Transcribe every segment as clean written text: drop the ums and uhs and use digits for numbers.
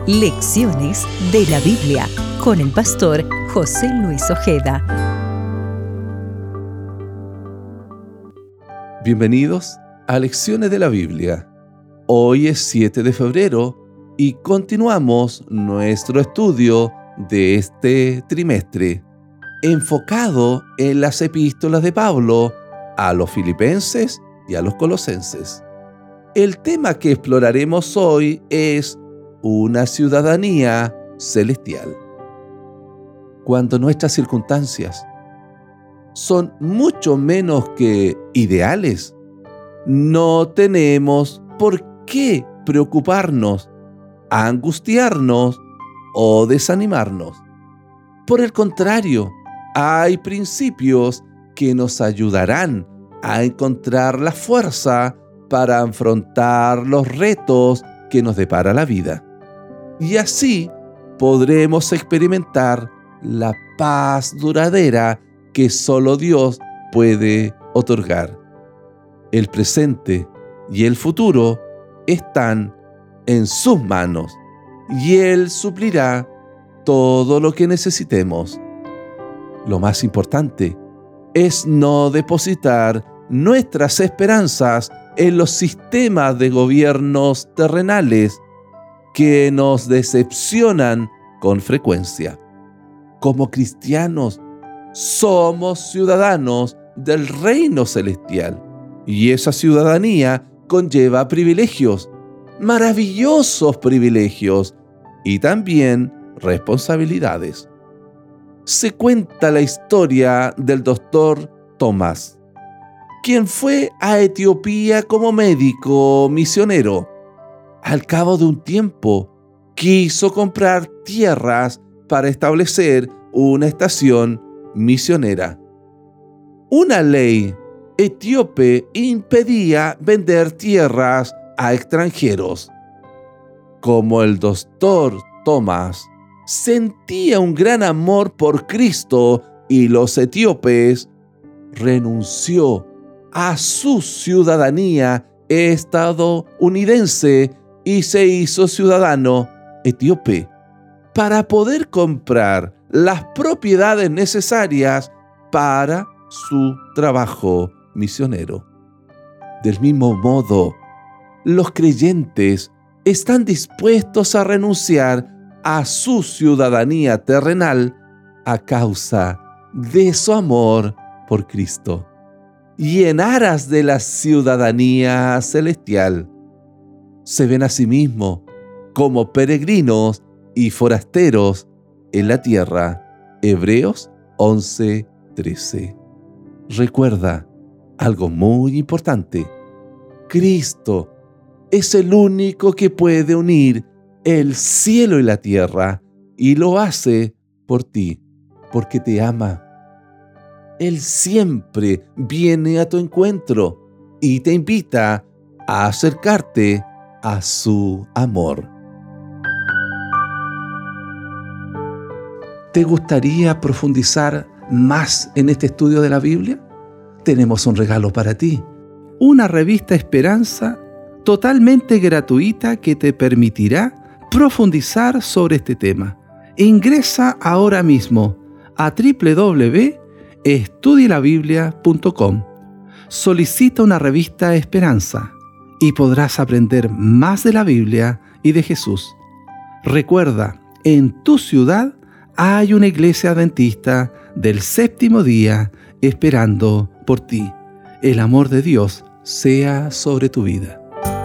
Lecciones de la Biblia con el pastor José Luis Ojeda. Bienvenidos a Lecciones de la Biblia. Hoy es 7 de febrero y continuamos nuestro estudio de este trimestre, enfocado en las epístolas de Pablo a los filipenses y a los colosenses. El tema que exploraremos hoy es una ciudadanía celestial. Cuando nuestras circunstancias son mucho menos que ideales, no tenemos por qué preocuparnos, angustiarnos o desanimarnos. Por el contrario, hay principios que nos ayudarán a encontrar la fuerza para afrontar los retos que nos depara la vida. Y así podremos experimentar la paz duradera que solo Dios puede otorgar. El presente y el futuro están en sus manos y Él suplirá todo lo que necesitemos. Lo más importante es no depositar nuestras esperanzas en los sistemas de gobiernos terrenales que nos decepcionan con frecuencia. Como cristianos, somos ciudadanos del reino celestial y esa ciudadanía conlleva privilegios, maravillosos privilegios y también responsabilidades. Se cuenta la historia del doctor Tomás, quien fue a Etiopía como médico misionero. Al cabo de un tiempo, quiso comprar tierras para establecer una estación misionera. Una ley etíope impedía vender tierras a extranjeros. Como el doctor Tomás sentía un gran amor por Cristo y los etíopes, renunció a su ciudadanía estadounidense y se hizo ciudadano etíope para poder comprar las propiedades necesarias para su trabajo misionero. Del mismo modo, los creyentes están dispuestos a renunciar a su ciudadanía terrenal a causa de su amor por Cristo y en aras de la ciudadanía celestial. Se ven a sí mismos como peregrinos y forasteros en la tierra. Hebreos 11:13. Recuerda algo muy importante. Cristo es el único que puede unir el cielo y la tierra y lo hace por ti, porque te ama. Él siempre viene a tu encuentro y te invita a acercarte a su amor. ¿Te gustaría profundizar más en este estudio de la Biblia? Tenemos un regalo para ti. Una revista Esperanza totalmente gratuita que te permitirá profundizar sobre este tema. Ingresa ahora mismo a www.estudielabiblia.com. Solicita una revista Esperanza y podrás aprender más de la Biblia y de Jesús. Recuerda, en tu ciudad hay una iglesia adventista del séptimo día esperando por ti. El amor de Dios sea sobre tu vida.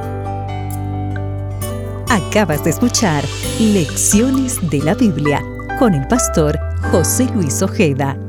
Acabas de escuchar Lecciones de la Biblia con el pastor José Luis Ojeda.